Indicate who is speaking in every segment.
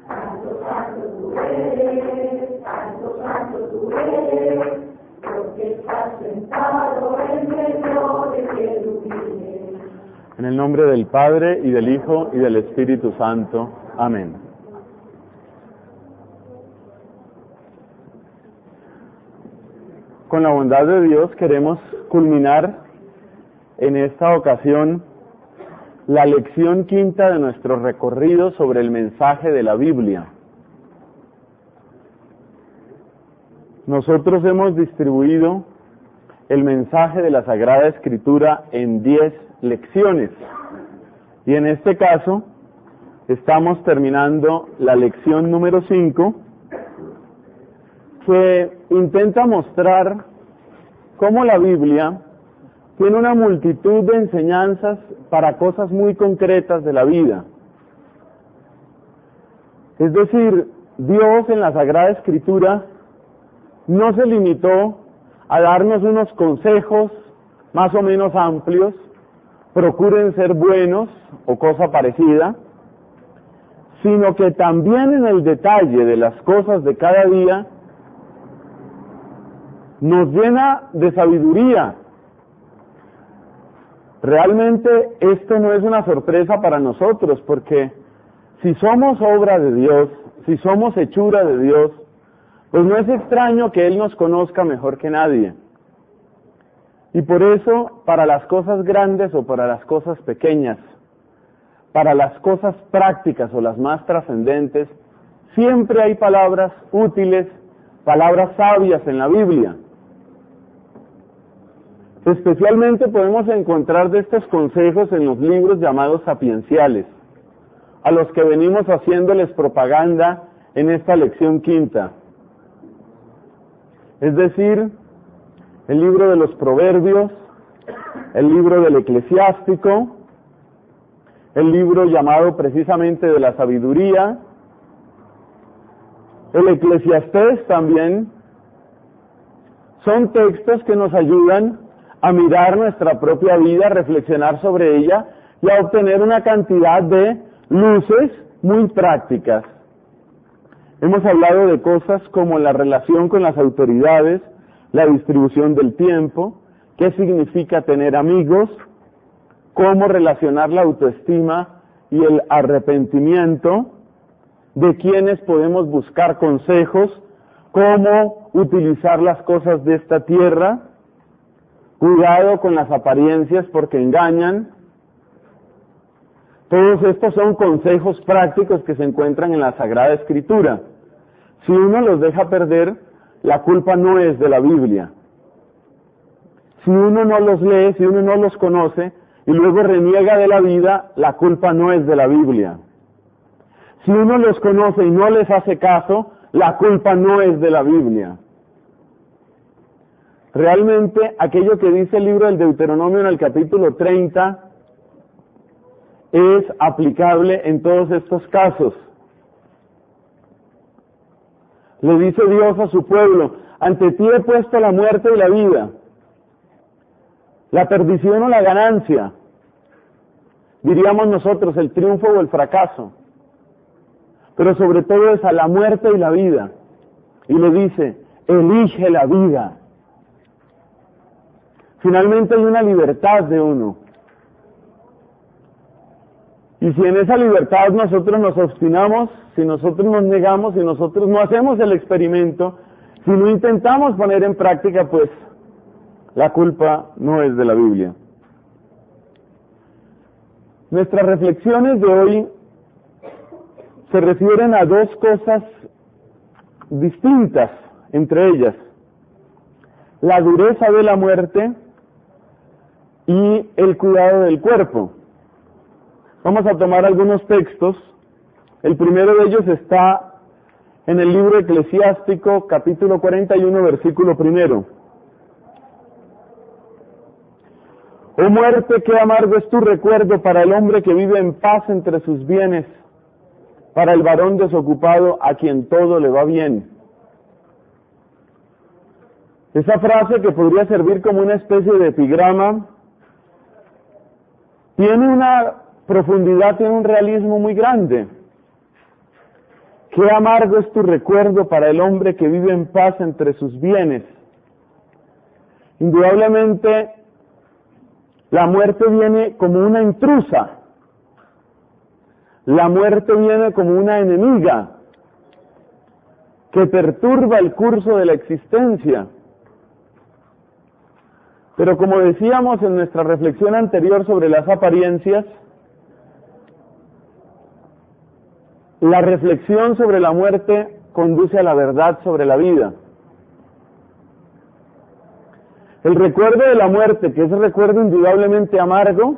Speaker 1: Santo, santo tú eres, santo, santo tú eres, porque estás sentado en medio de querubines.
Speaker 2: En el nombre del Padre, y del Hijo, y del Espíritu Santo. Amén. Con la bondad de Dios queremos culminar en esta ocasión la lección quinta de nuestro recorrido sobre el mensaje de la Biblia. Nosotros hemos distribuido el mensaje de la Sagrada Escritura en 10 lecciones, y en este caso estamos terminando la lección número 5, que intenta mostrar cómo la Biblia tiene una multitud de enseñanzas para cosas muy concretas de la vida. Es decir, Dios en la Sagrada Escritura no se limitó a darnos unos consejos más o menos amplios, procuren ser buenos o cosa parecida, sino que también en el detalle de las cosas de cada día nos llena de sabiduría. Realmente esto no es una sorpresa para nosotros, porque si somos obra de Dios, si somos hechura de Dios, pues no es extraño que Él nos conozca mejor que nadie. Y por eso, para las cosas grandes o para las cosas pequeñas, para las cosas prácticas o las más trascendentes, siempre hay palabras útiles, palabras sabias en la Biblia. Especialmente podemos encontrar de estos consejos en los libros llamados sapienciales, a los que venimos haciéndoles propaganda en esta lección quinta. Es decir, el libro de los Proverbios, el libro del Eclesiástico, el libro llamado precisamente de la Sabiduría, el Eclesiastés también. Son textos que nos ayudan a mirar nuestra propia vida, a reflexionar sobre ella y a obtener una cantidad de luces muy prácticas. Hemos hablado de cosas como la relación con las autoridades, la distribución del tiempo, qué significa tener amigos, cómo relacionar la autoestima y el arrepentimiento, de quiénes podemos buscar consejos, cómo utilizar las cosas de esta tierra, cuidado con las apariencias porque engañan. Todos estos son consejos prácticos que se encuentran en la Sagrada Escritura. Si uno los deja perder, la culpa no es de la Biblia. Si uno no los lee, si uno no los conoce y luego reniega de la vida, la culpa no es de la Biblia. Si uno los conoce y no les hace caso, la culpa no es de la Biblia. Realmente, aquello que dice el libro del Deuteronomio en el capítulo 30 es aplicable en todos estos casos. Le dice Dios a su pueblo: ante ti he puesto la muerte y la vida, la perdición o la ganancia, diríamos nosotros el triunfo o el fracaso, pero sobre todo es a la muerte y la vida, y le dice: elige la vida. Finalmente hay una libertad de uno. Y si en esa libertad nosotros nos obstinamos, si nosotros nos negamos, si nosotros no hacemos el experimento, si no intentamos poner en práctica, pues la culpa no es de la Biblia. Nuestras reflexiones de hoy se refieren a dos cosas distintas entre ellas: la dureza de la muerte y el cuidado del cuerpo. Vamos a tomar algunos textos. El primero de ellos está en el libro Eclesiástico, capítulo 41, versículo 1. Oh muerte, qué amargo es tu recuerdo para el hombre que vive en paz entre sus bienes, para el varón desocupado a quien todo le va bien. Esa frase, que podría servir como una especie de epigrama, tiene una profundidad, tiene un realismo muy grande. Qué amargo es tu recuerdo para el hombre que vive en paz entre sus bienes. Indudablemente, la muerte viene como una intrusa. La muerte viene como una enemiga que perturba el curso de la existencia. Pero como decíamos en nuestra reflexión anterior sobre las apariencias, la reflexión sobre la muerte conduce a la verdad sobre la vida. El recuerdo de la muerte, que es un recuerdo indudablemente amargo,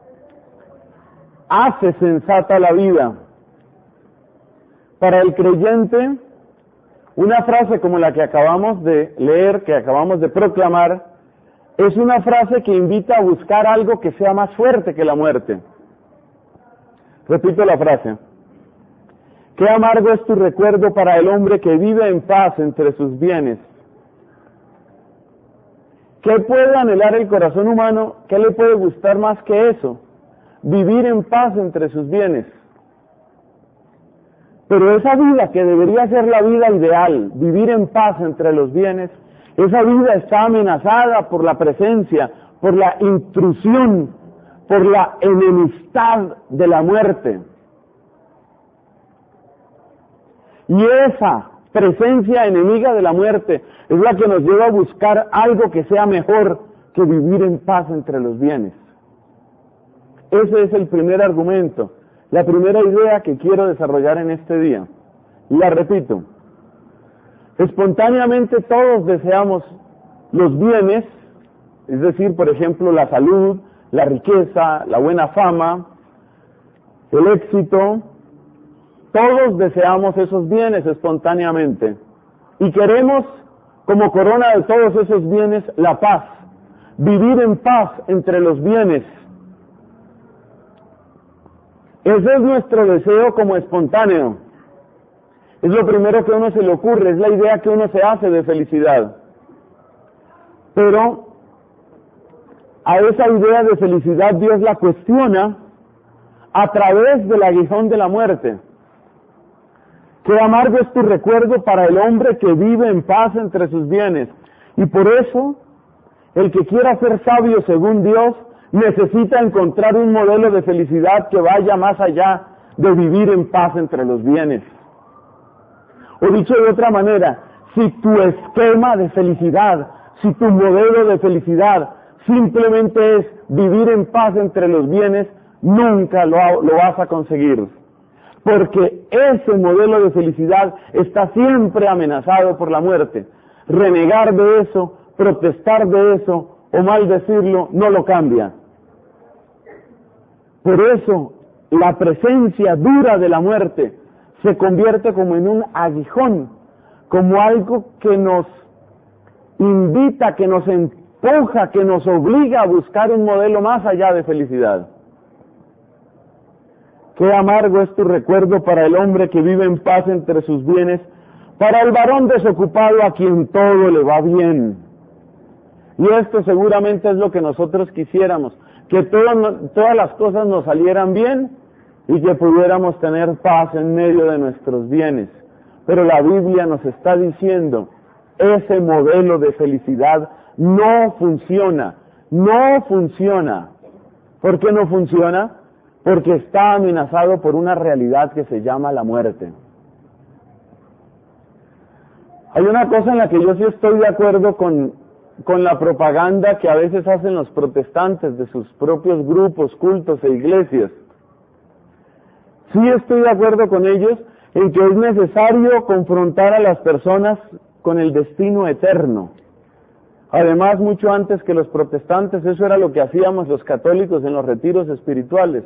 Speaker 2: hace sensata la vida. Para el creyente, una frase como la que acabamos de leer, que acabamos de proclamar, es una frase que invita a buscar algo que sea más fuerte que la muerte. Repito la frase. Qué amargo es tu recuerdo para el hombre que vive en paz entre sus bienes. ¿Qué puede anhelar el corazón humano? ¿Qué le puede gustar más que eso? Vivir en paz entre sus bienes. Pero esa vida que debería ser la vida ideal, vivir en paz entre los bienes, esa vida está amenazada por la presencia, por la intrusión, por la enemistad de la muerte. Y esa presencia enemiga de la muerte es la que nos lleva a buscar algo que sea mejor que vivir en paz entre los bienes. Ese es el primer argumento, la primera idea que quiero desarrollar en este día. Y la repito. Espontáneamente todos deseamos los bienes, es decir, por ejemplo, la salud, la riqueza, la buena fama, el éxito. Todos deseamos esos bienes espontáneamente y queremos, como corona de todos esos bienes, la paz, vivir en paz entre los bienes. Ese es nuestro deseo como espontáneo. Es lo primero que a uno se le ocurre, es la idea que uno se hace de felicidad. Pero a esa idea de felicidad Dios la cuestiona a través del aguijón de la muerte. Qué amargo es tu recuerdo para el hombre que vive en paz entre sus bienes. Y por eso, el que quiera ser sabio según Dios, necesita encontrar un modelo de felicidad que vaya más allá de vivir en paz entre los bienes. O dicho de otra manera, si tu esquema de felicidad, si tu modelo de felicidad simplemente es vivir en paz entre los bienes, nunca lo vas a conseguir. Porque ese modelo de felicidad está siempre amenazado por la muerte. Renegar de eso, protestar de eso, o maldecirlo, no lo cambia. Por eso, la presencia dura de la muerte se convierte como en un aguijón, como algo que nos invita, que nos empuja, que nos obliga a buscar un modelo más allá de felicidad. Qué amargo es tu recuerdo para el hombre que vive en paz entre sus bienes, para el varón desocupado a quien todo le va bien. Y esto seguramente es lo que nosotros quisiéramos, que todas las cosas nos salieran bien y que pudiéramos tener paz en medio de nuestros bienes. Pero la Biblia nos está diciendo, ese modelo de felicidad no funciona, no funciona. ¿Por qué no funciona? Porque está amenazado por una realidad que se llama la muerte. Hay una cosa en la que yo sí estoy de acuerdo con la propaganda que a veces hacen los protestantes de sus propios grupos, cultos e iglesias. Sí estoy de acuerdo con ellos en que es necesario confrontar a las personas con el destino eterno. Además, mucho antes que los protestantes, eso era lo que hacíamos los católicos en los retiros espirituales.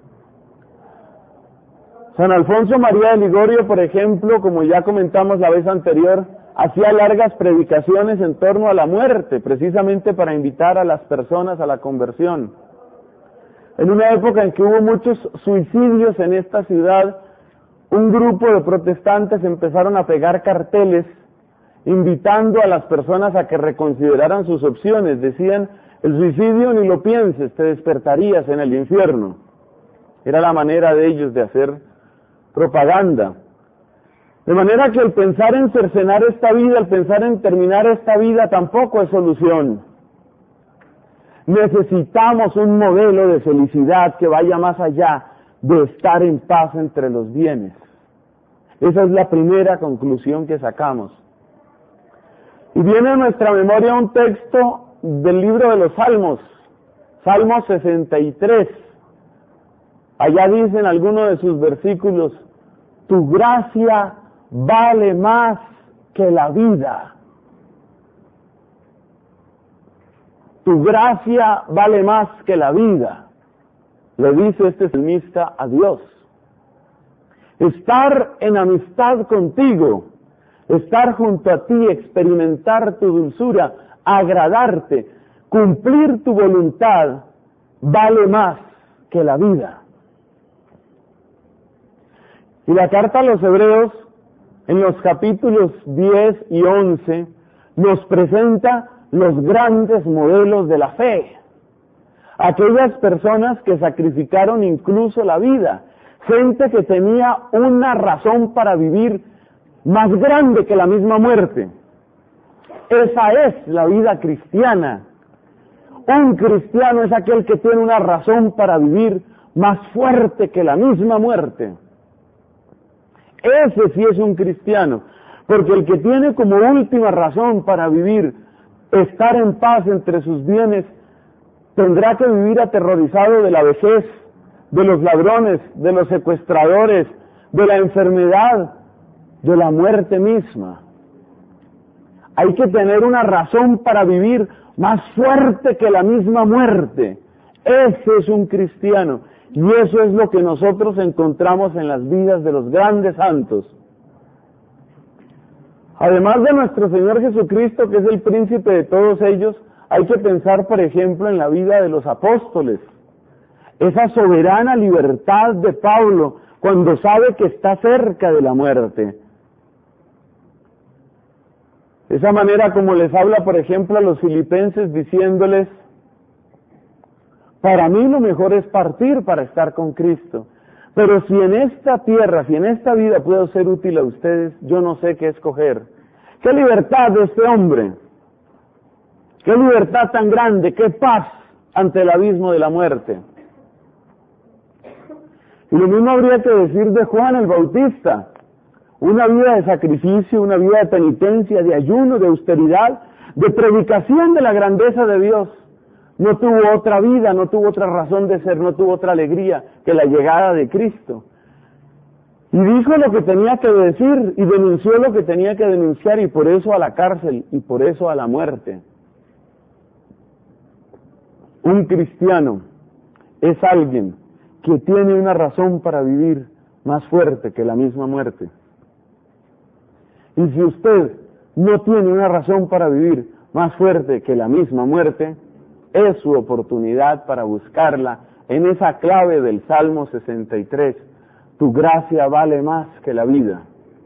Speaker 2: San Alfonso María de Ligorio, por ejemplo, como ya comentamos la vez anterior, hacía largas predicaciones en torno a la muerte, precisamente para invitar a las personas a la conversión. En una época en que hubo muchos suicidios en esta ciudad, un grupo de protestantes empezaron a pegar carteles invitando a las personas a que reconsideraran sus opciones. Decían, el suicidio ni lo pienses, te despertarías en el infierno. Era la manera de ellos de hacer propaganda. De manera que el pensar en cercenar esta vida, el pensar en terminar esta vida tampoco es solución. Necesitamos un modelo de felicidad que vaya más allá de estar en paz entre los bienes. Esa es la primera conclusión que sacamos. Y viene a nuestra memoria un texto del libro de los Salmos, Salmo 63. Allá dicen algunos de sus versículos: tu gracia vale más que la vida. Tu gracia vale más que la vida, le dice este salmista a Dios. Estar en amistad contigo, estar junto a ti, experimentar tu dulzura, agradarte, cumplir tu voluntad, vale más que la vida. Y la carta a los Hebreos, en los capítulos 10 y 11, nos presenta los grandes modelos de la fe. Aquellas personas que sacrificaron incluso la vida, gente que tenía una razón para vivir más grande que la misma muerte. Esa es la vida cristiana. Un cristiano es aquel que tiene una razón para vivir más fuerte que la misma muerte. Ese sí es un cristiano, porque el que tiene como última razón para vivir estar en paz entre sus bienes, tendrá que vivir aterrorizado de la vejez, de los ladrones, de los secuestradores, de la enfermedad, de la muerte misma. Hay que tener una razón para vivir más fuerte que la misma muerte. Ese es un cristiano, y eso es lo que nosotros encontramos en las vidas de los grandes santos. Además de nuestro Señor Jesucristo, que es el príncipe de todos ellos, hay que pensar, por ejemplo, en la vida de los apóstoles. Esa soberana libertad de Pablo cuando sabe que está cerca de la muerte. Esa manera como les habla, por ejemplo, a los filipenses diciéndoles: para mí lo mejor es partir para estar con Cristo. Pero si en esta tierra, si en esta vida puedo ser útil a ustedes, yo no sé qué escoger. ¡Qué libertad de este hombre! ¡Qué libertad tan grande! ¡Qué paz ante el abismo de la muerte! Y lo mismo habría que decir de Juan el Bautista. Una vida de sacrificio, una vida de penitencia, de ayuno, de austeridad, de predicación de la grandeza de Dios. No tuvo otra vida, no tuvo otra razón de ser, no tuvo otra alegría que la llegada de Cristo. Y dijo lo que tenía que decir y denunció lo que tenía que denunciar, y por eso a la cárcel y por eso a la muerte. Un cristiano es alguien que tiene una razón para vivir más fuerte que la misma muerte. Y si usted no tiene una razón para vivir más fuerte que la misma muerte, es su oportunidad para buscarla en esa clave del Salmo 63. Tu gracia vale más que la vida.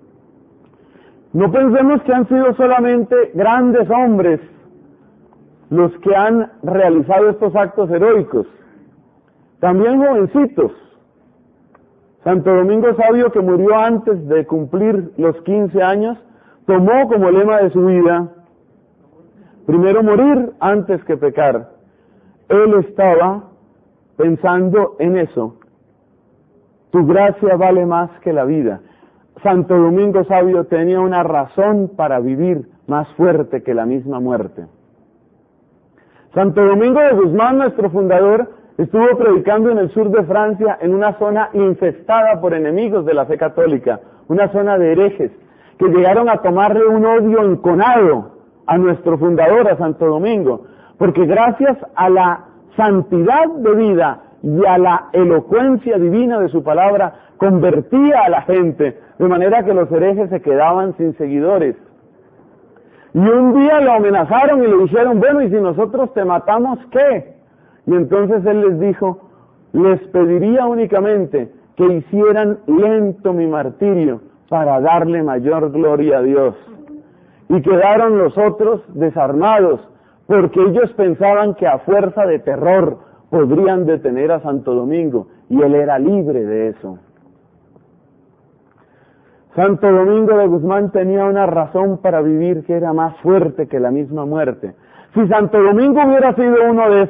Speaker 2: No pensemos que han sido solamente grandes hombres los que han realizado estos actos heroicos. También jovencitos. Santo Domingo Sabio, que murió antes de cumplir los 15 años, tomó como lema de su vida: primero morir antes que pecar. Él estaba pensando en eso. Tu gracia vale más que la vida. Santo Domingo Sabio tenía una razón para vivir más fuerte que la misma muerte. Santo Domingo de Guzmán, nuestro fundador, estuvo predicando en el sur de Francia, en una zona infestada por enemigos de la fe católica, una zona de herejes, que llegaron a tomarle un odio enconado a nuestro fundador, a Santo Domingo, porque gracias a la santidad de vida y a la elocuencia divina de su palabra, convertía a la gente, de manera que los herejes se quedaban sin seguidores. Y un día lo amenazaron y le dijeron: bueno, ¿y si nosotros te matamos, qué? Y entonces él les dijo: les pediría únicamente que hicieran lento mi martirio para darle mayor gloria a Dios. Y quedaron los otros desarmados, porque ellos pensaban que a fuerza de terror podrían detener a Santo Domingo, y él era libre de eso. Santo Domingo de Guzmán tenía una razón para vivir que era más fuerte que la misma muerte. Si Santo Domingo hubiera sido uno de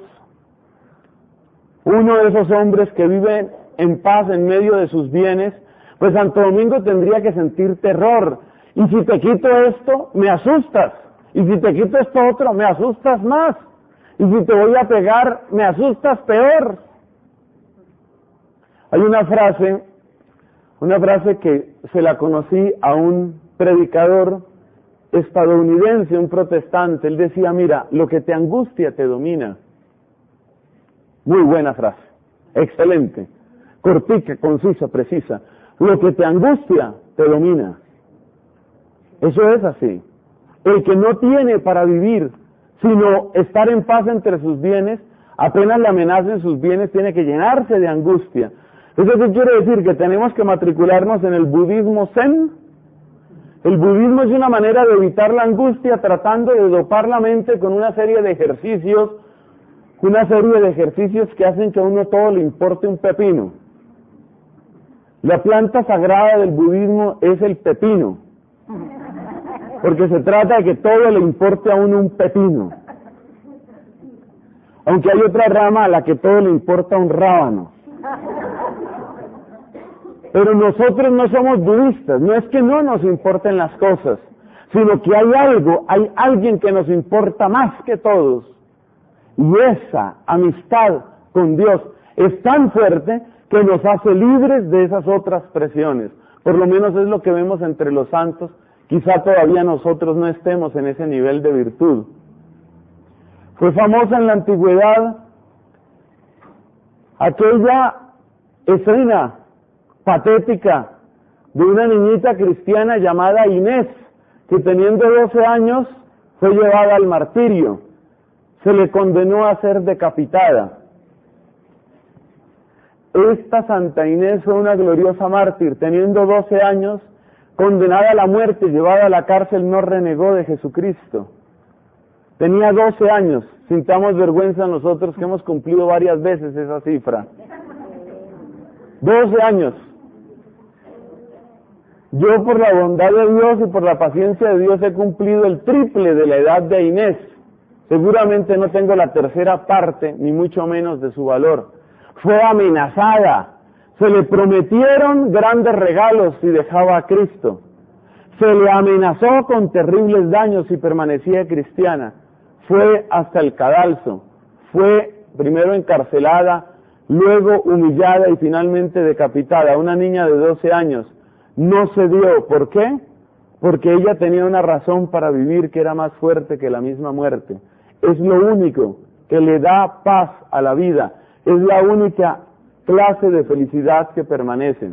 Speaker 2: esos hombres que viven en paz en medio de sus bienes, pues Santo Domingo tendría que sentir terror. Y si te quito esto, me asustas. Y si te quito esto otro, me asustas más. Y si te voy a pegar, me asustas peor. Hay una frase que se la conocí a un predicador estadounidense, un protestante. Él decía, mira, lo que te angustia te domina. Muy buena frase, excelente, cortica, concisa, precisa. Lo que te angustia te domina. Eso es así. El que no tiene para vivir, sino estar en paz entre sus bienes, apenas le amenacen sus bienes, tiene que llenarse de angustia. ¿Eso qué quiere decir? Que tenemos que matricularnos en el budismo zen. El budismo es una manera de evitar la angustia tratando de dopar la mente con una serie de ejercicios que hacen que a uno todo le importe un pepino. La planta sagrada del budismo es el pepino, porque se trata de que todo le importe a uno un pepino. Aunque hay otra rama a la que todo le importa un rábano. Pero nosotros no somos budistas, no es que no nos importen las cosas, sino que hay alguien que nos importa más que todos. Y esa amistad con Dios es tan fuerte que nos hace libres de esas otras presiones. Por lo menos es lo que vemos entre los santos. Quizá todavía nosotros no estemos en ese nivel de virtud. Fue famosa en la antigüedad aquella escena patética de una niñita cristiana llamada Inés, que teniendo 12 años fue llevada al martirio. Se le condenó a ser decapitada. Esta Santa Inés fue una gloriosa mártir, teniendo 12 años, condenada a la muerte, llevada a la cárcel, no renegó de Jesucristo. Tenía 12 años, sintamos vergüenza nosotros que hemos cumplido varias veces esa cifra. 12 años. Yo, por la bondad de Dios y por la paciencia de Dios, he cumplido el triple de la edad de Inés. Seguramente no tengo la tercera parte, ni mucho menos de su valor. Fue amenazada. Se le prometieron grandes regalos si dejaba a Cristo. Se le amenazó con terribles daños si permanecía cristiana. Fue hasta el cadalso. Fue primero encarcelada, luego humillada y finalmente decapitada. Una niña de 12 años. No cedió. ¿Por qué? Porque ella tenía una razón para vivir que era más fuerte que la misma muerte. Es lo único que le da paz a la vida. Es la única clase de felicidad que permanece.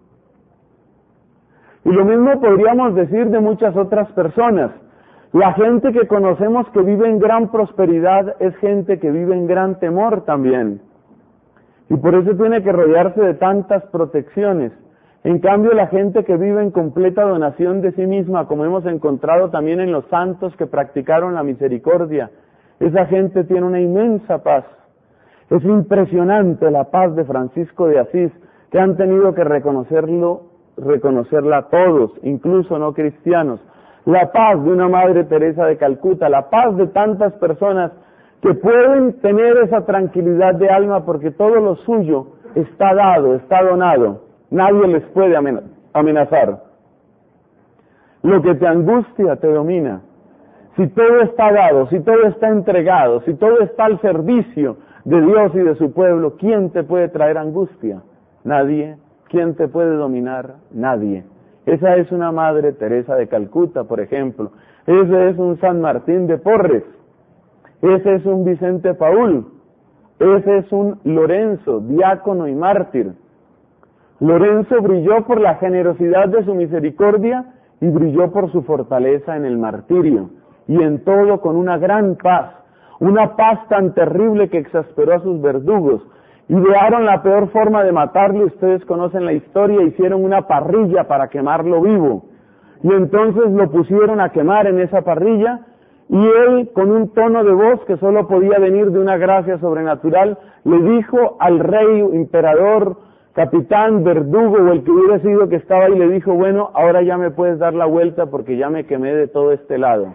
Speaker 2: Y lo mismo podríamos decir de muchas otras personas. La gente que conocemos que vive en gran prosperidad es gente que vive en gran temor también. Y por eso tiene que rodearse de tantas protecciones. En cambio, la gente que vive en completa donación de sí misma, como hemos encontrado también en los santos que practicaron la misericordia, esa gente tiene una inmensa paz. Es impresionante la paz de Francisco de Asís, que han tenido que reconocerla todos, incluso no cristianos. La paz de una Madre Teresa de Calcuta, la paz de tantas personas que pueden tener esa tranquilidad de alma porque todo lo suyo está dado, está donado. Nadie les puede amenazar. Lo que te angustia te domina. Si todo está dado, si todo está entregado, si todo está al servicio de Dios y de su pueblo, ¿quién te puede traer angustia? Nadie. ¿Quién te puede dominar? Nadie. Esa es una Madre Teresa de Calcuta, por ejemplo. Ese es un San Martín de Porres. Ese es un Vicente Paúl. Ese es un Lorenzo, diácono y mártir. Lorenzo brilló por la generosidad de su misericordia y brilló por su fortaleza en el martirio. Y en todo con una gran paz. Una paz tan terrible que exasperó a sus verdugos. Idearon la peor forma de matarlo, ustedes conocen la historia, hicieron una parrilla para quemarlo vivo. Y entonces lo pusieron a quemar en esa parrilla, y él, con un tono de voz que solo podía venir de una gracia sobrenatural, le dijo al rey, emperador, capitán, verdugo o el que hubiera sido que estaba ahí le dijo, bueno, ahora ya me puedes dar la vuelta porque ya me quemé de todo este lado.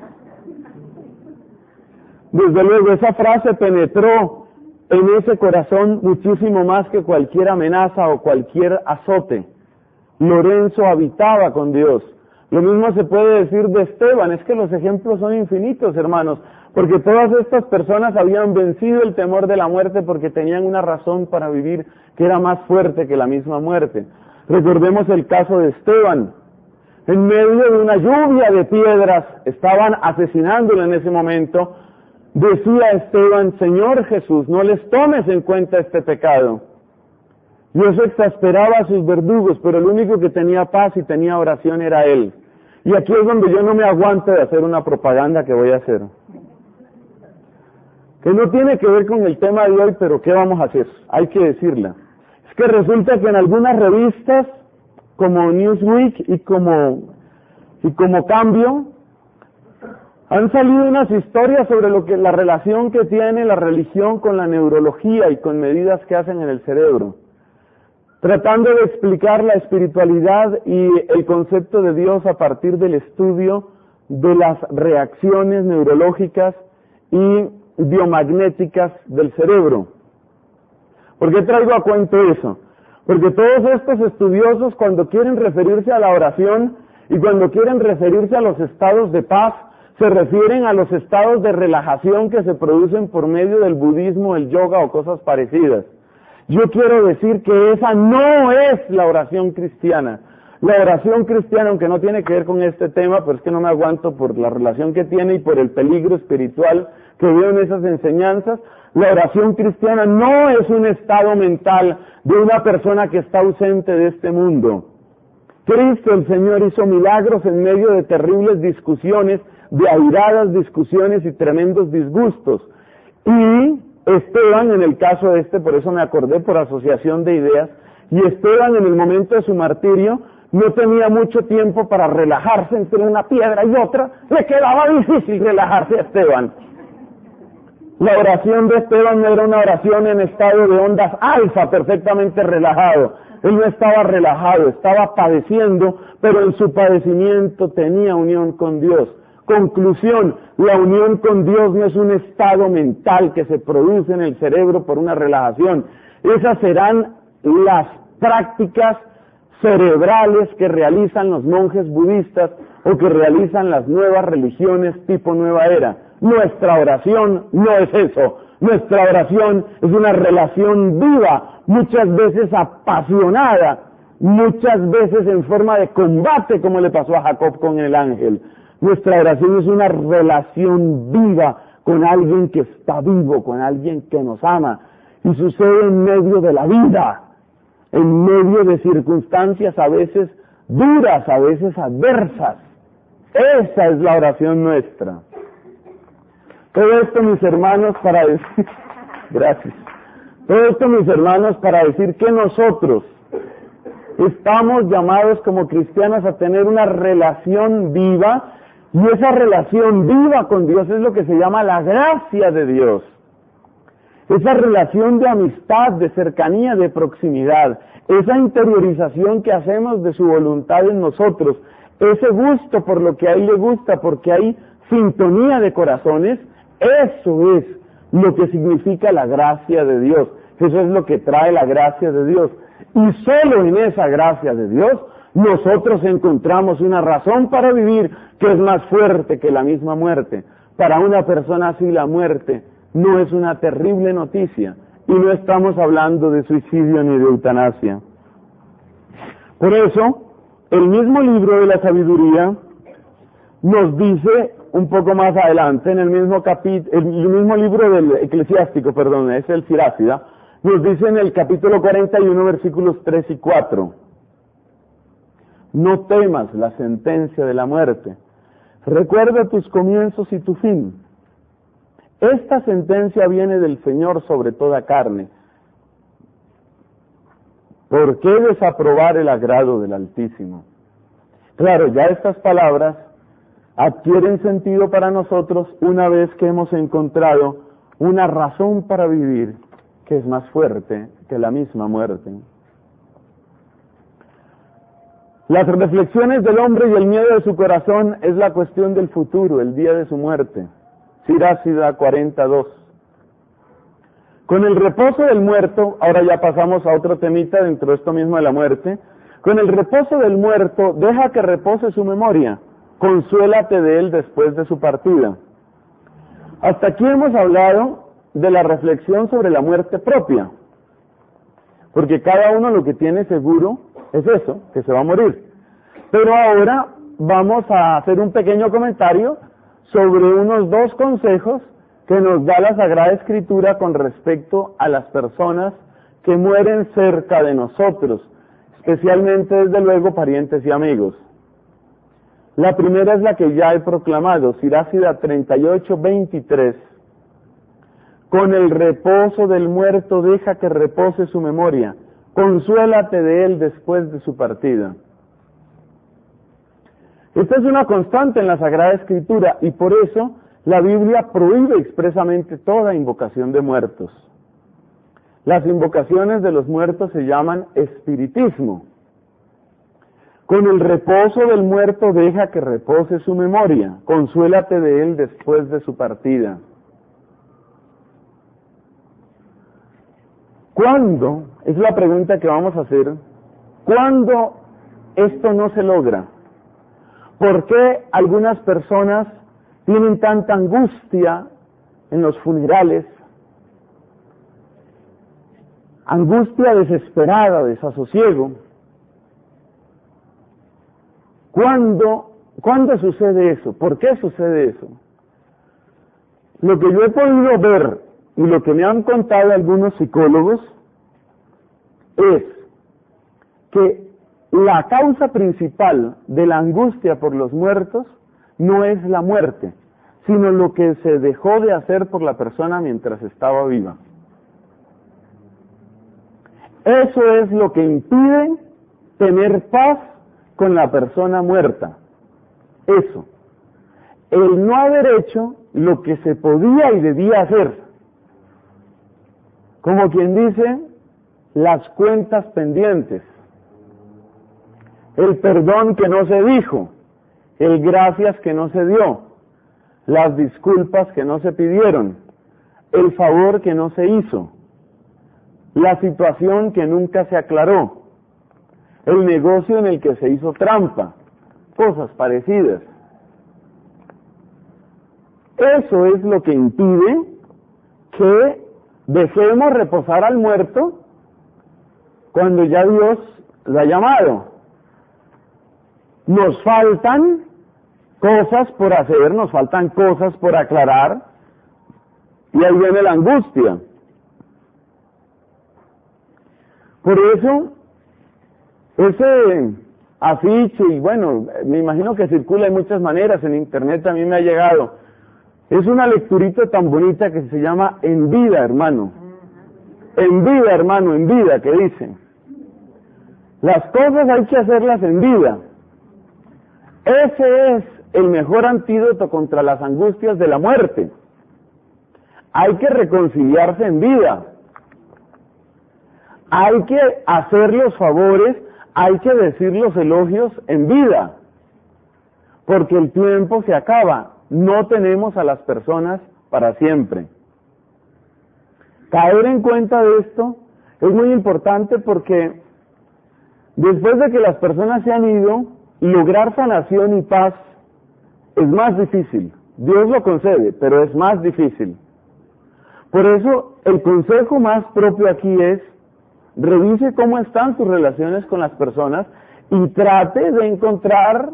Speaker 2: Desde luego, esa frase penetró en ese corazón muchísimo más que cualquier amenaza o cualquier azote. Lorenzo habitaba con Dios. Lo mismo se puede decir de Esteban, es que los ejemplos son infinitos, hermanos, porque todas estas personas habían vencido el temor de la muerte porque tenían una razón para vivir que era más fuerte que la misma muerte. Recordemos el caso de Esteban. En medio de una lluvia de piedras, estaban asesinándolo en ese momento. Decía Esteban, Señor Jesús, no les tomes en cuenta este pecado. Y eso exasperaba a sus verdugos, pero el único que tenía paz y tenía oración era él. Y aquí es donde yo no me aguanto de hacer una propaganda que voy a hacer. Que no tiene que ver con el tema de hoy, pero ¿qué vamos a hacer? Hay que decirla. Es que resulta que en algunas revistas, como Newsweek y como Cambio, han salido unas historias sobre la relación que tiene la religión con la neurología y con medidas que hacen en el cerebro, tratando de explicar la espiritualidad y el concepto de Dios a partir del estudio de las reacciones neurológicas y biomagnéticas del cerebro. ¿Por qué traigo a cuento eso? Porque todos estos estudiosos, cuando quieren referirse a la oración y cuando quieren referirse a los estados de paz, se refieren a los estados de relajación que se producen por medio del budismo, el yoga o cosas parecidas. Yo quiero decir que esa no es la oración cristiana. La oración cristiana, aunque no tiene que ver con este tema, pero es que no me aguanto por la relación que tiene y por el peligro espiritual que veo en esas enseñanzas, la oración cristiana no es un estado mental de una persona que está ausente de este mundo. Cristo el Señor hizo milagros en medio de terribles discusiones, de airadas discusiones y tremendos disgustos. Y Esteban, en el caso por eso me acordé por asociación de ideas, y Esteban en el momento de su martirio no tenía mucho tiempo para relajarse entre una piedra y otra, le quedaba difícil relajarse a Esteban. La oración de Esteban no era una oración en estado de ondas alfa, perfectamente relajado. Él no estaba relajado, estaba padeciendo, pero en su padecimiento tenía unión con Dios. Conclusión, la unión con Dios no es un estado mental que se produce en el cerebro por una relajación. Esas serán las prácticas cerebrales que realizan los monjes budistas o que realizan las nuevas religiones tipo nueva era. Nuestra oración no es eso. Nuestra oración es una relación viva, muchas veces apasionada, muchas veces en forma de combate, como le pasó a Jacob con el ángel. Nuestra oración es una relación viva con alguien que está vivo, con alguien que nos ama, y sucede en medio de la vida, en medio de circunstancias a veces duras, a veces adversas. Esa es la oración nuestra. Todo esto, mis hermanos, para decir, gracias. Todo esto, mis hermanos, para decir que nosotros estamos llamados como cristianos a tener una relación viva, y esa relación viva con Dios es lo que se llama la gracia de Dios. Esa relación de amistad, de cercanía, de proximidad, esa interiorización que hacemos de su voluntad en nosotros, ese gusto por lo que a Él le gusta, porque hay sintonía de corazones, eso es lo que significa la gracia de Dios. Eso es lo que trae la gracia de Dios. Y solo en esa gracia de Dios nosotros encontramos una razón para vivir que es más fuerte que la misma muerte. Para una persona así la muerte no es una terrible noticia, y no estamos hablando de suicidio ni de eutanasia. Por eso, el mismo libro de la sabiduría nos dice un poco más adelante, en el mismo libro del eclesiástico, es el Sirácida, nos dice en el capítulo 41, versículos 3 y 4, no temas la sentencia de la muerte, recuerda tus comienzos y tu fin. Esta sentencia viene del Señor sobre toda carne. ¿Por qué desaprobar el agrado del Altísimo? Claro, ya estas palabras adquieren sentido para nosotros una vez que hemos encontrado una razón para vivir que es más fuerte que la misma muerte. Las reflexiones del hombre y el miedo de su corazón es la cuestión del futuro, el día de su muerte. Sirásida 42. Con el reposo del muerto, ahora ya pasamos a otro temita dentro de esto mismo de la muerte. Con el reposo del muerto, deja que repose su memoria, consuélate de él después de su partida. Hasta aquí hemos hablado de la reflexión sobre la muerte propia, porque cada uno lo que tiene seguro es eso, que se va a morir. Pero ahora vamos a hacer un pequeño comentario sobre unos 2 consejos que nos da la Sagrada Escritura con respecto a las personas que mueren cerca de nosotros, especialmente, desde luego, parientes y amigos. La primera es la que ya he proclamado, Sirásida 38:23. Con el reposo del muerto deja que repose su memoria, consuélate de él después de su partida. Esta es una constante en la Sagrada Escritura y por eso la Biblia prohíbe expresamente toda invocación de muertos. Las invocaciones de los muertos se llaman espiritismo. Con el reposo del muerto deja que repose su memoria, consuélate de él después de su partida. ¿Cuándo? Es la pregunta que vamos a hacer. ¿Cuándo esto no se logra? ¿Por qué algunas personas tienen tanta angustia en los funerales? Angustia desesperada, desasosiego. ¿Cuándo sucede eso? ¿Por qué sucede eso? Lo que yo he podido ver y lo que me han contado algunos psicólogos es que la causa principal de la angustia por los muertos no es la muerte, sino lo que se dejó de hacer por la persona mientras estaba viva. Eso es lo que impide tener paz con la persona muerta. Eso. El no haber hecho lo que se podía y debía hacer. Como quien dice, las cuentas pendientes. El perdón que no se dijo. El gracias que no se dio. Las disculpas que no se pidieron. El favor que no se hizo. La situación que nunca se aclaró. El negocio en el que se hizo trampa. Cosas parecidas. Eso es lo que impide que dejemos reposar al muerto cuando ya Dios lo ha llamado. Nos faltan cosas por hacer, nos faltan cosas por aclarar, y ahí viene la angustia. Por eso, ese afiche, y bueno, me imagino que circula de muchas maneras, en internet también me ha llegado. Es una lecturita tan bonita que se llama En vida, hermano. En vida, hermano, en vida, que dicen. Las cosas hay que hacerlas en vida. Ese es el mejor antídoto contra las angustias de la muerte. Hay que reconciliarse en vida. Hay que hacer los favores, hay que decir los elogios en vida. Porque el tiempo se acaba. No tenemos a las personas para siempre. Caer en cuenta de esto es muy importante porque después de que las personas se han ido, lograr sanación y paz es más difícil. Dios lo concede, pero es más difícil. Por eso, el consejo más propio aquí es: revise cómo están sus relaciones con las personas y trate de encontrar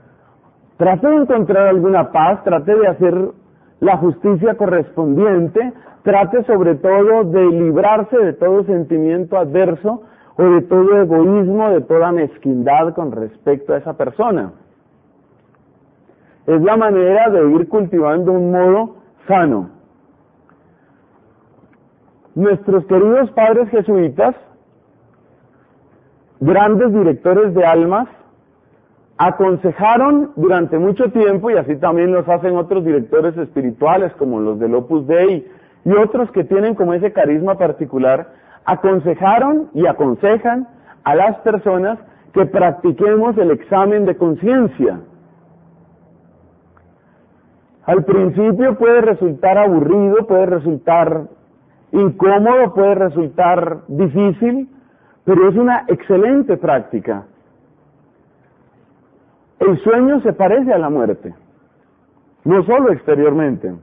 Speaker 2: alguna paz, trate de hacer la justicia correspondiente, trate sobre todo de librarse de todo sentimiento adverso o de todo egoísmo, de toda mezquindad con respecto a esa persona. Es la manera de ir cultivando un modo sano. Nuestros queridos padres jesuitas, grandes directores de almas, aconsejaron durante mucho tiempo, y así también los hacen otros directores espirituales como los del Opus Dei y otros que tienen como ese carisma particular, aconsejaron y aconsejan a las personas que practiquemos el examen de conciencia. Al principio puede resultar aburrido, puede resultar incómodo, puede resultar difícil, pero es una excelente práctica. El sueño se parece a la muerte, no solo exteriormente.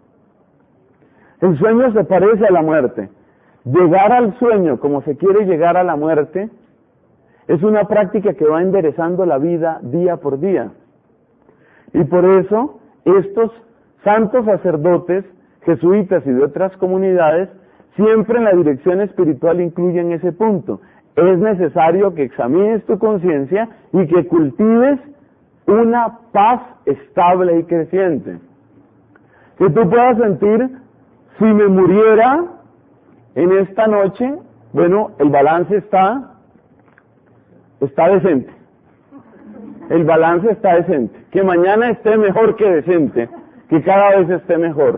Speaker 2: El sueño se parece a la muerte. Llegar al sueño como se quiere llegar a la muerte es una práctica que va enderezando la vida día por día. Y por eso estos santos sacerdotes jesuitas y de otras comunidades siempre en la dirección espiritual incluyen ese punto. Es necesario que examines tu conciencia y que cultives una paz estable y creciente. Que tú puedas sentir, si me muriera en esta noche, bueno, el balance está decente. El balance está decente. Que mañana esté mejor que decente, que cada vez esté mejor.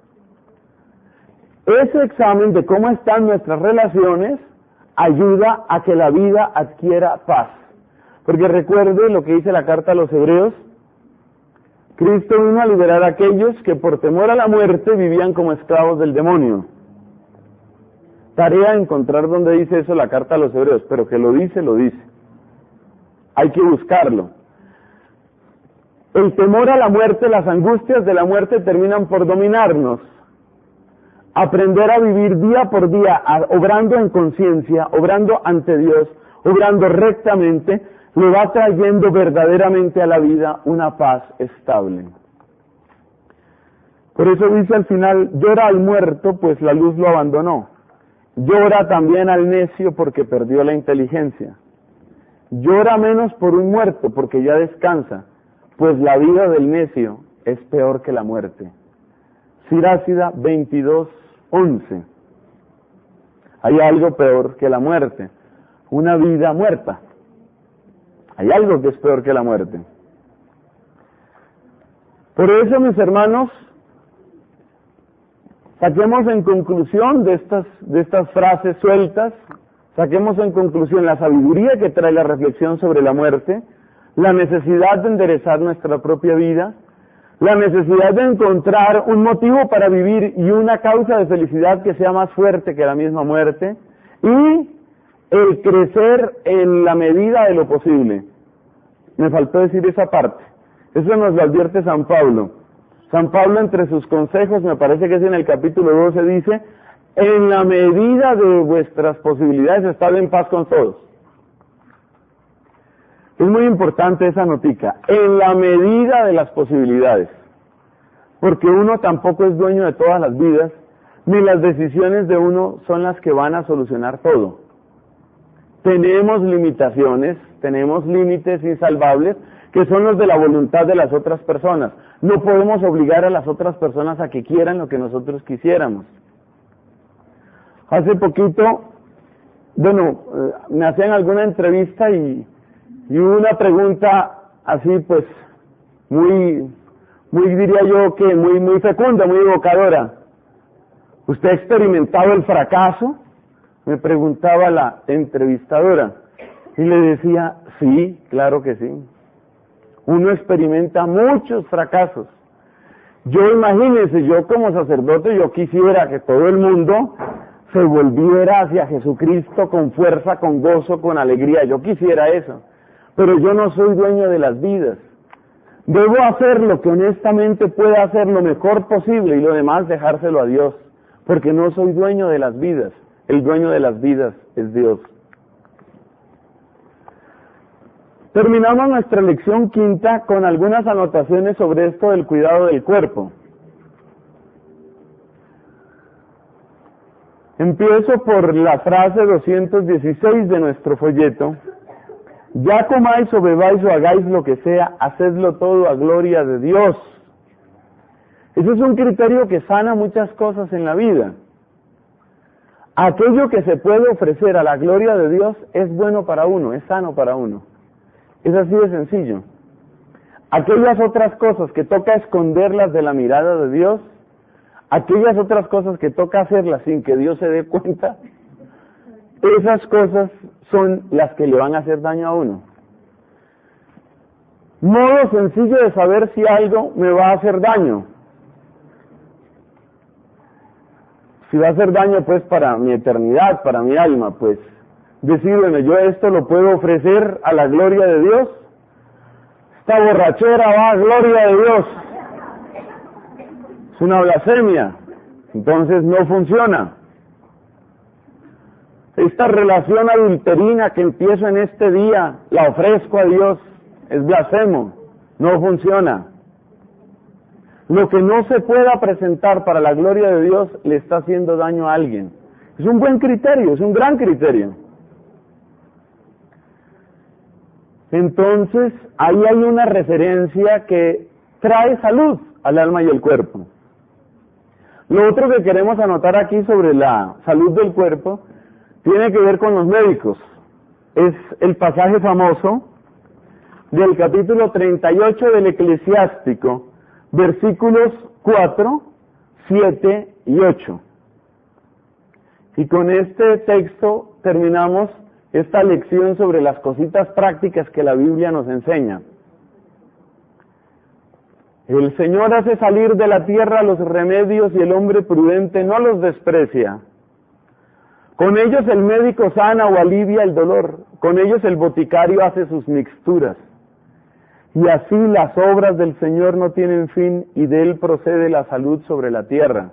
Speaker 2: Ese examen de cómo están nuestras relaciones ayuda a que la vida adquiera paz. Porque recuerde lo que dice la carta a los Hebreos: Cristo vino a liberar a aquellos que por temor a la muerte vivían como esclavos del demonio. Tarea encontrar dónde dice eso la carta a los Hebreos, pero que lo dice, lo dice. Hay que buscarlo. El temor a la muerte, las angustias de la muerte terminan por dominarnos. Aprender a vivir día por día, obrando en conciencia, obrando ante Dios, obrando rectamente, le va trayendo verdaderamente a la vida una paz estable. Por eso dice al final: llora al muerto, pues la luz lo abandonó. Llora también al necio, porque perdió la inteligencia. Llora menos por un muerto, porque ya descansa, pues la vida del necio es peor que la muerte. Sirácida 22:11. Hay algo peor que la muerte, una vida muerta. Hay algo que es peor que la muerte. Por eso, mis hermanos, saquemos en conclusión de estas frases sueltas, saquemos en conclusión la sabiduría que trae la reflexión sobre la muerte, la necesidad de enderezar nuestra propia vida, la necesidad de encontrar un motivo para vivir y una causa de felicidad que sea más fuerte que la misma muerte, y el crecer en la medida de lo posible. Me faltó decir esa parte. Eso nos lo advierte San Pablo. San Pablo, entre sus consejos, me parece que es en el capítulo 12, dice: en la medida de vuestras posibilidades, estad en paz con todos. Es muy importante esa notica, en la medida de las posibilidades, porque uno tampoco es dueño de todas las vidas, ni las decisiones de uno son las que van a solucionar todo. Tenemos limitaciones, tenemos límites insalvables, que son los de la voluntad de las otras personas. No podemos obligar a las otras personas a que quieran lo que nosotros quisiéramos. Hace poquito, me hacían alguna entrevista y una pregunta así, pues, muy diría yo que muy fecunda, muy evocadora. ¿Usted ha experimentado el fracaso?, me preguntaba la entrevistadora. Y le decía: sí, claro que sí. Uno experimenta muchos fracasos. Imagínense, yo como sacerdote, yo quisiera que todo el mundo se volviera hacia Jesucristo con fuerza, con gozo, con alegría. Yo quisiera eso. Pero yo no soy dueño de las vidas. Debo hacer lo que honestamente pueda hacer lo mejor posible y lo demás dejárselo a Dios, porque no soy dueño de las vidas. El dueño de las vidas es Dios. Terminamos nuestra lección quinta con algunas anotaciones sobre esto del cuidado del cuerpo. Empiezo por la frase 216 de nuestro folleto: ya comáis o bebáis o hagáis lo que sea, hacedlo todo a gloria de Dios. Ese es un criterio que sana muchas cosas en la vida. Aquello que se puede ofrecer a la gloria de Dios es bueno para uno, es sano para uno. Es así de sencillo. Aquellas otras cosas que toca esconderlas de la mirada de Dios, aquellas otras cosas que toca hacerlas sin que Dios se dé cuenta, esas cosas son las que le van a hacer daño a uno. Modo sencillo de saber si algo me va a hacer daño. Si va a hacer daño, pues, para mi eternidad, para mi alma, pues, decir, bueno, yo esto lo puedo ofrecer a la gloria de Dios. Esta borrachera va a gloria de Dios. Es una blasfemia. Entonces no funciona. Esta relación adulterina que empiezo en este día, la ofrezco a Dios, es blasfemo, no funciona. Lo que no se pueda presentar para la gloria de Dios le está haciendo daño a alguien. Es un buen criterio, es un gran criterio. Entonces, ahí hay una referencia que trae salud al alma y el cuerpo. Lo otro que queremos anotar aquí sobre la salud del cuerpo tiene que ver con los médicos. Es el pasaje famoso del capítulo 38 del Eclesiástico, versículos 4, 7 y 8. Y con este texto terminamos esta lección sobre las cositas prácticas que la Biblia nos enseña. El Señor hace salir de la tierra los remedios y el hombre prudente no los desprecia. Con ellos el médico sana o alivia el dolor, con ellos el boticario hace sus mixturas. Y así las obras del Señor no tienen fin y de Él procede la salud sobre la tierra.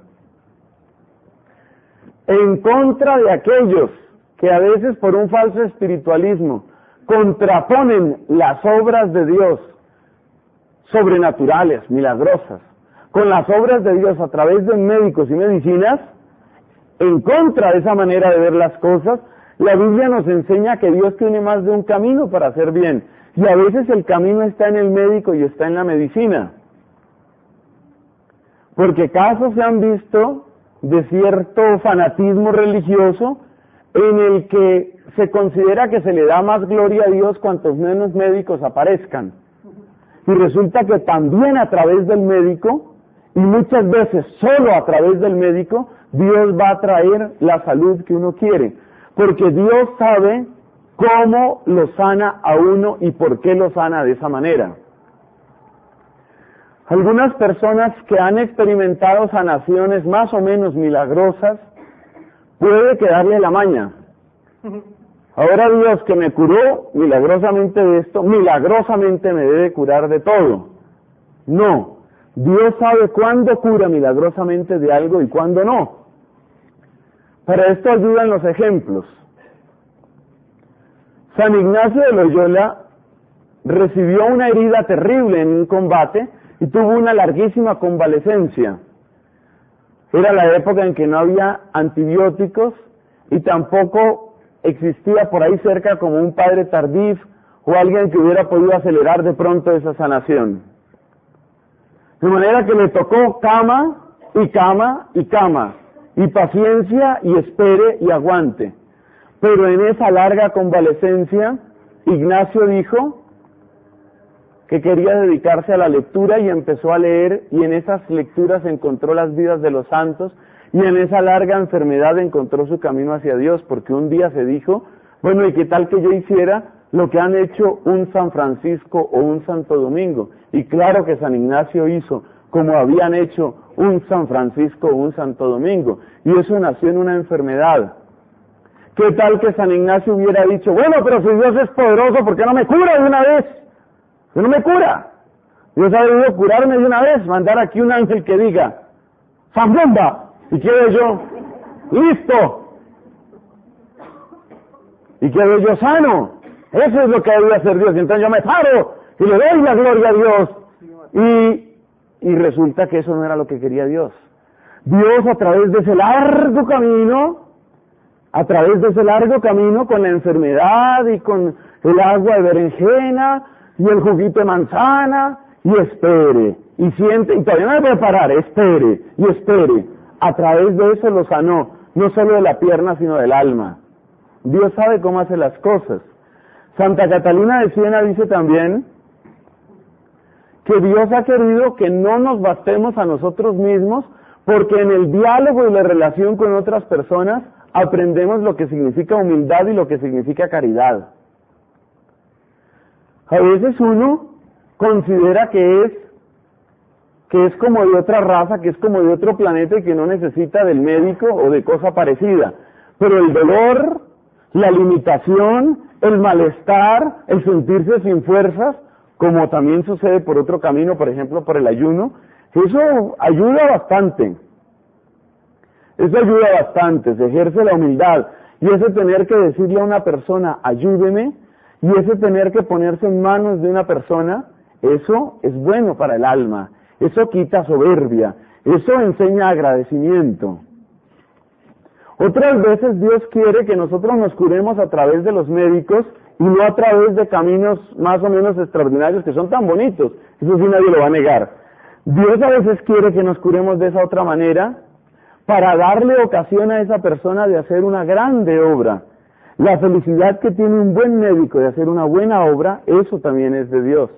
Speaker 2: En contra de aquellos que a veces por un falso espiritualismo contraponen las obras de Dios sobrenaturales, milagrosas, con las obras de Dios a través de médicos y medicinas, en contra de esa manera de ver las cosas, la Biblia nos enseña que Dios tiene más de un camino para hacer bien, y a veces el camino está en el médico y está en la medicina. Porque casos se han visto de cierto fanatismo religioso en el que se considera que se le da más gloria a Dios cuantos menos médicos aparezcan. Y resulta que también a través del médico, y muchas veces solo a través del médico, Dios va a traer la salud que uno quiere. Porque Dios sabe cómo lo sana a uno y por qué lo sana de esa manera. Algunas personas que han experimentado sanaciones más o menos milagrosas, puede quedarle la maña. Ahora Dios que me curó milagrosamente de esto, milagrosamente me debe curar de todo. No, Dios sabe cuándo cura milagrosamente de algo y cuándo no. Para esto ayudan los ejemplos. San Ignacio de Loyola recibió una herida terrible en un combate y tuvo una larguísima convalecencia. Era la época en que no había antibióticos y tampoco existía por ahí cerca como un padre Tardif o alguien que hubiera podido acelerar de pronto esa sanación. De manera que le tocó cama y cama y cama, y paciencia y espere y aguante. Pero en esa larga convalecencia, Ignacio dijo que quería dedicarse a la lectura y empezó a leer, y en esas lecturas encontró las vidas de los santos, y en esa larga enfermedad encontró su camino hacia Dios, porque un día se dijo, bueno, ¿y qué tal que yo hiciera lo que han hecho un San Francisco o un Santo Domingo? Y claro que San Ignacio hizo como habían hecho un San Francisco o un Santo Domingo, y eso nació en una enfermedad. ¿Qué tal que San Ignacio hubiera dicho, bueno, pero si Dios es poderoso, ¿por qué no me cura de una vez? ¿Por qué no me cura? Dios ha debido curarme de una vez, mandar aquí un ángel que diga, ¡Zambomba! Y quedo yo, ¡listo! Y quedo yo sano. Eso es lo que debe hacer Dios. Y entonces yo me paro y le doy la gloria a Dios. Y resulta que eso no era lo que quería Dios. Dios a través de ese largo camino, con la enfermedad y con el agua de berenjena y el juguito de manzana, y espere, y siente, y todavía no me puede parar, espere, y espere. A través de eso lo sanó, no solo de la pierna, sino del alma. Dios sabe cómo hace las cosas. Santa Catalina de Siena dice también que Dios ha querido que no nos bastemos a nosotros mismos, porque en el diálogo y la relación con otras personas aprendemos lo que significa humildad y lo que significa caridad. A veces uno considera que es como de otra raza, que es como de otro planeta y que no necesita del médico o de cosa parecida. Pero el dolor, la limitación, el malestar, el sentirse sin fuerzas, como también sucede por otro camino, por ejemplo por el ayuno, eso ayuda bastante. Eso ayuda bastante, se ejerce la humildad. Y ese tener que decirle a una persona, ayúdeme, y ese tener que ponerse en manos de una persona, eso es bueno para el alma. Eso quita soberbia, eso enseña agradecimiento. Otras veces Dios quiere que nosotros nos curemos a través de los médicos y no a través de caminos más o menos extraordinarios que son tan bonitos. Eso sí nadie lo va a negar. Dios a veces quiere que nos curemos de esa otra manera para darle ocasión a esa persona de hacer una grande obra. La felicidad que tiene un buen médico de hacer una buena obra, eso también es de Dios.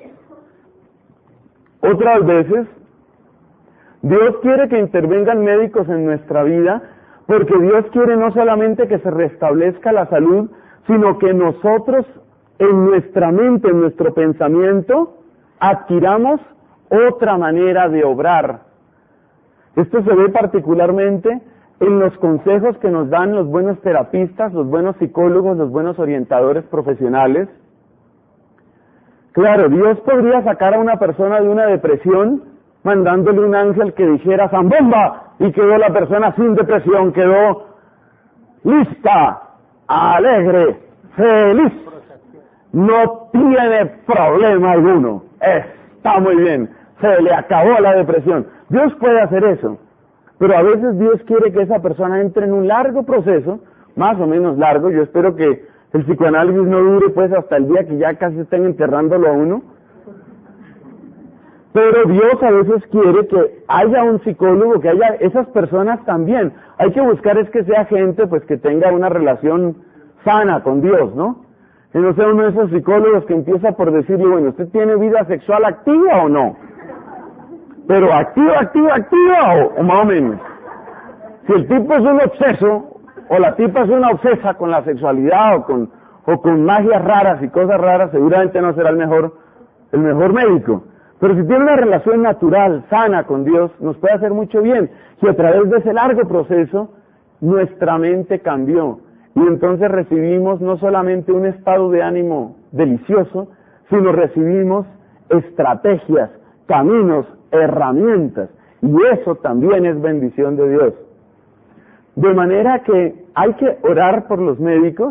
Speaker 2: Otras veces, Dios quiere que intervengan médicos en nuestra vida, porque Dios quiere no solamente que se restablezca la salud, sino que nosotros, en nuestra mente, en nuestro pensamiento, adquiramos otra manera de obrar. Esto se ve particularmente en los consejos que nos dan los buenos terapistas, los buenos psicólogos, los buenos orientadores profesionales. Claro, Dios podría sacar a una persona de una depresión mandándole un ángel que dijera ¡Zambomba! Y quedó la persona sin depresión, quedó lista, alegre, feliz. No tiene problema alguno. Está muy bien. Se le acabó la depresión. Dios puede hacer eso. Pero a veces Dios quiere que esa persona entre en un largo proceso, más o menos largo. Yo espero que el psicoanálisis no dure pues hasta el día que ya casi estén enterrándolo a uno. Pero Dios a veces quiere que haya un psicólogo, que haya esas personas también. Hay que buscar es que sea gente pues que tenga una relación sana con Dios, ¿no? Que no sea uno de esos psicólogos que empieza por decirle, bueno, ¿usted tiene vida sexual activa o no? Pero activa o más o menos. Si el tipo es un obseso, o la tipa es una obsesa con la sexualidad o con magias raras y cosas raras, seguramente no será el mejor médico. Pero si tiene una relación natural, sana con Dios, nos puede hacer mucho bien. Y a través de ese largo proceso, nuestra mente cambió. Y entonces recibimos no solamente un estado de ánimo delicioso, sino recibimos estrategias, caminos, herramientas. Y eso también es bendición de Dios. De manera que hay que orar por los médicos,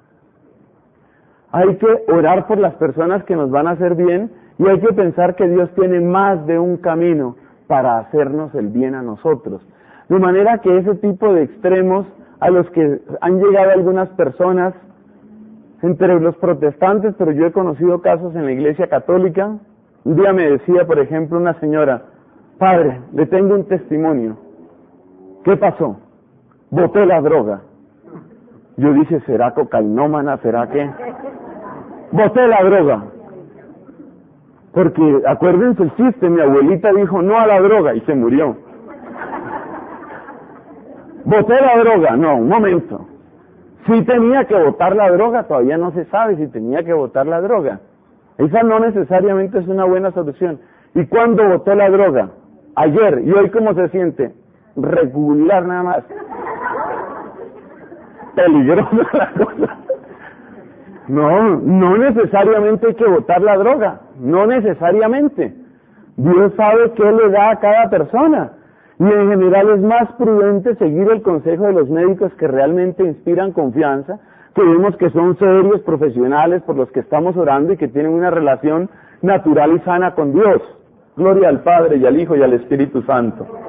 Speaker 2: hay que orar por las personas que nos van a hacer bien, y hay que pensar que Dios tiene más de un camino para hacernos el bien a nosotros. De manera que ese tipo de extremos a los que han llegado algunas personas entre los protestantes, pero yo he conocido casos en la Iglesia Católica. Un día me decía, por ejemplo, una señora, padre, le tengo un testimonio. ¿Qué pasó? Boté la droga. Yo dije, ¿será cocainómana? ¿Será qué? Boté la droga. Porque acuérdense el chiste, mi abuelita dijo no a la droga y se murió. Boté la droga, no, un momento. Si tenía que botar la droga, todavía no se sabe si tenía que botar la droga. Esa no necesariamente es una buena solución. ¿Y cuándo botó la droga? Ayer. ¿Y hoy cómo se siente? Regular nada más. Peligrosa la cosa. No necesariamente hay que botar la droga, no necesariamente. Dios sabe qué le da a cada persona. Y en general es más prudente seguir el consejo de los médicos que realmente inspiran confianza, que vemos que son serios, profesionales, por los que estamos orando y que tienen una relación natural y sana con Dios. Gloria al Padre y al Hijo y al Espíritu Santo.